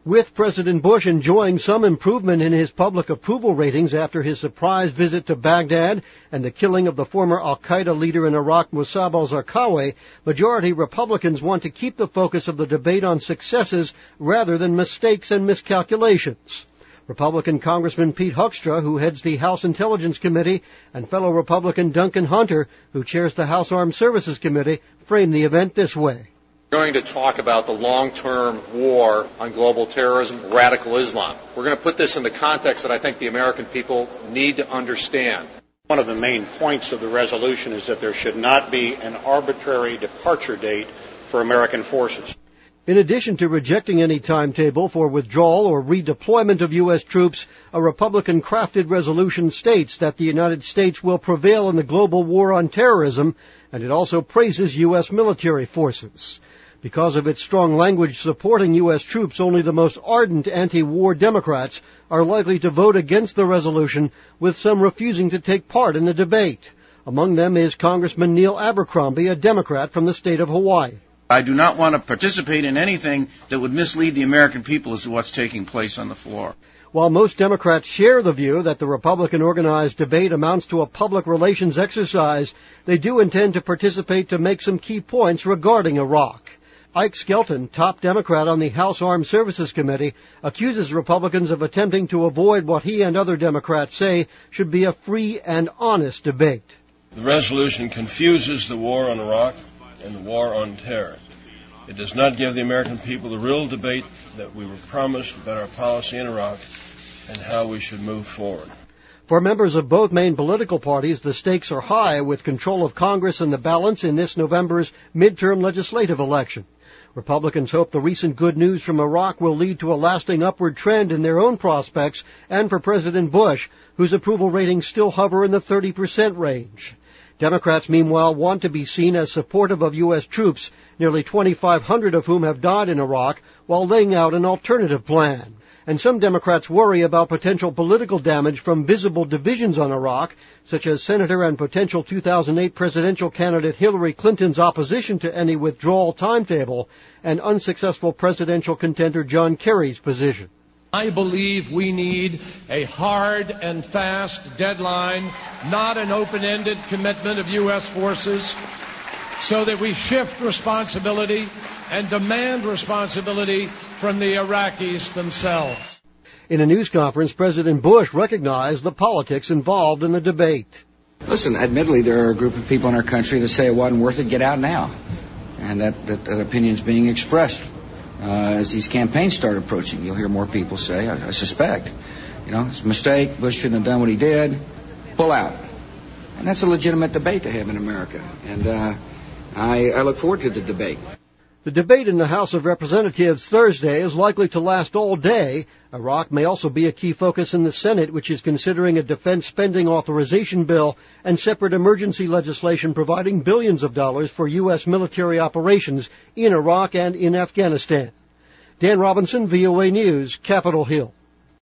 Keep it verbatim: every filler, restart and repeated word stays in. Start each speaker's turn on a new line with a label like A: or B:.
A: With President Bush enjoying some improvement in his public approval ratings after his surprise visit to Baghdad and the killing of the former al-Qaeda leader in Iraq, Mossab al-Zarqawi, majority Republicans want to keep the focus of the debate on successes rather than mistakes and miscalculations. Republican Congressman Pete Hoekstra, who heads the House Intelligence Committee, and fellow Republican Duncan Hunter, who chairs the House Armed Services Committee, framed the event this way.
B: We're going to talk about the long-term war on global terrorism, radical Islam. We're going to put this in the context that I think the American people need to understand.
C: One of the main points of the resolution is that there should not be an arbitrary departure date for American forces.
A: In addition to rejecting any timetable for withdrawal or redeployment of U S troops, a Republican-crafted resolution states that the United States will prevail in the global war on terrorism, and it also praises U S military forces. Because of its strong language supporting U S troops, only the most ardent anti-war Democrats are likely to vote against the resolution, with some refusing to take part in the debate. Among them is Congressman Neil Abercrombie, a Democrat from the state of Hawaii.
D: I do not want to participate in anything that would mislead the American people as to what's taking place on the floor.
A: While most Democrats share the view that the Republican-organized debate amounts to a public relations exercise, they do intend to participate to make some key points regarding Iraq. Ike Skelton, top Democrat on the House Armed Services Committee, accuses Republicans of attempting to avoid what he and other Democrats say should be a free and honest debate.
E: The resolution confuses the war on Iraq and the war on terror. It does not give the American people the real debate that we were promised about our policy in Iraq and how we should move forward.
A: For members of both main political parties, the stakes are high with control of Congress and the balance in this November's midterm legislative election. Republicans hope the recent good news from Iraq will lead to a lasting upward trend in their own prospects and for President Bush, whose approval ratings still hover in the thirty percent range. Democrats, meanwhile, want to be seen as supportive of U S troops, nearly twenty-five hundred of whom have died in Iraq, while laying out an alternative plan. And some Democrats worry about potential political damage from visible divisions on Iraq, such as Senator and potential two thousand eight presidential candidate Hillary Clinton's opposition to any withdrawal timetable and unsuccessful presidential contender John Kerry's position.
F: I believe we need a hard and fast deadline, not an open-ended commitment of U S forces, so that we shift responsibility and demand responsibility from the Iraqis themselves.
A: In a news conference, President Bush recognized the politics involved in the debate.
G: Listen, admittedly, there are a group of people in our country that say it wasn't worth it, get out now. And that, that, that opinion is being expressed uh, as these campaigns start approaching. You'll hear more people say, I, I suspect, you know, it's a mistake, Bush shouldn't have done what he did, pull out. And that's a legitimate debate to have in America. And uh, I, I look forward to the debate.
A: The debate in the House of Representatives Thursday is likely to last all day. Iraq may also be a key focus in the Senate, which is considering a defense spending authorization bill and separate emergency legislation providing billions of dollars for U S military operations in Iraq and in Afghanistan. Dan Robinson, V O A News, Capitol Hill.